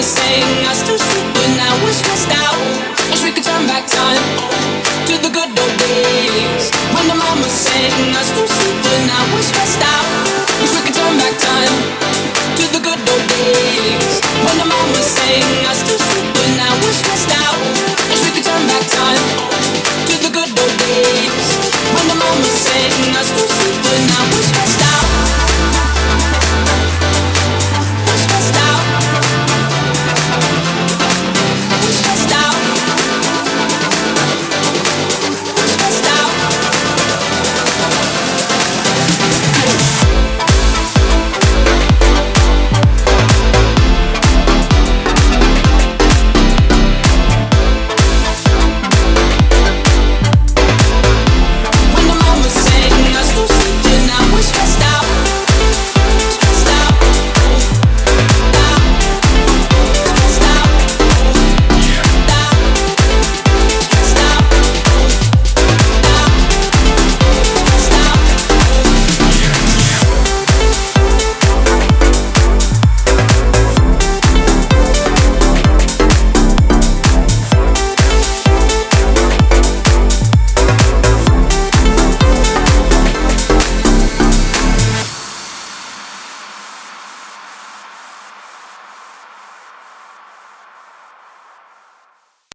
saying us to sleep, but now we're stressed out. Wish we could turn back time to the good old days when the mama sang us to sleep, but now we're stressed out. Wish we could turn back time to the good old days when the mama sang us to sleep, but now we're stressed out. Wish we could turn back time to the good old days when the mama sang us to sleep, but now we're stressed out.